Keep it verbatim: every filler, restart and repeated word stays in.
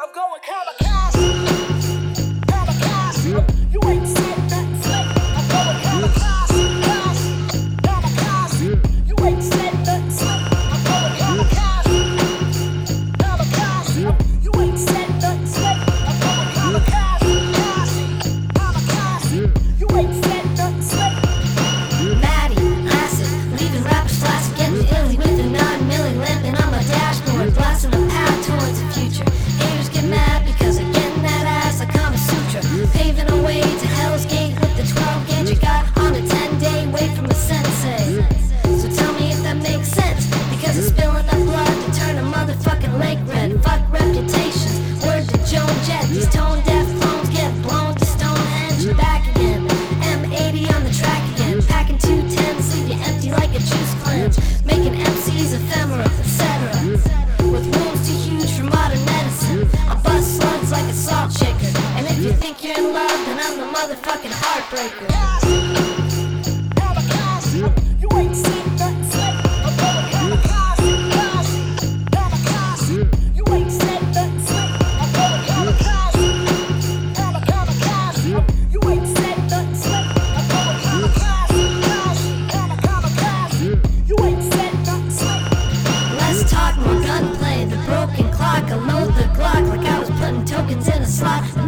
I'm going kamikaze. Kamikaze. You ain't said nothing slick. I'm going kamikaze. Kamikaze. You ain't said nothing slick. I'm going kamikaze. Kamikaze. You ain't said nothing slick. I'm going kamikaze. Kamikaze. You ain't said nothing slick. Maddie, acid, leaving rappers flaccid, getting illy with the nine milli limping on my dashboard, blasting a path towards the future. Haters get mad because I'm getting that ass like Kama Sutra, paving a way to Hell's Gate with the twelve gauge you got on a ten day wait from a sensei. So tell me if that makes sense, because it's spilling the blood to turn a motherfucking lake red. Fuck reputations, word to Joan Jett, these tone deaf clones get blown to Stonehenge. Back again, M eighty on the track again, packing two tens, leave you empty like a juice cleanse, making M Cs ephemera, et cetera. With wounds too huge for modern medicine, I'll bust slugs like a salt shaker. And if you think you're in love, then I'm the motherfucking heartbreaker. Kamikaze. You ain't said nothing slick. I'm going kamikaze. Kamikaze. You ain't said nothing slick. I'm going kamikaze. Kamikaze. You ain't said nothing slick. I'm going kamikaze. Kamikaze. You ain't said nothing slick. Less talk, more gunplay, the broken clock. I load the Glock like I was putting tokens in a slot.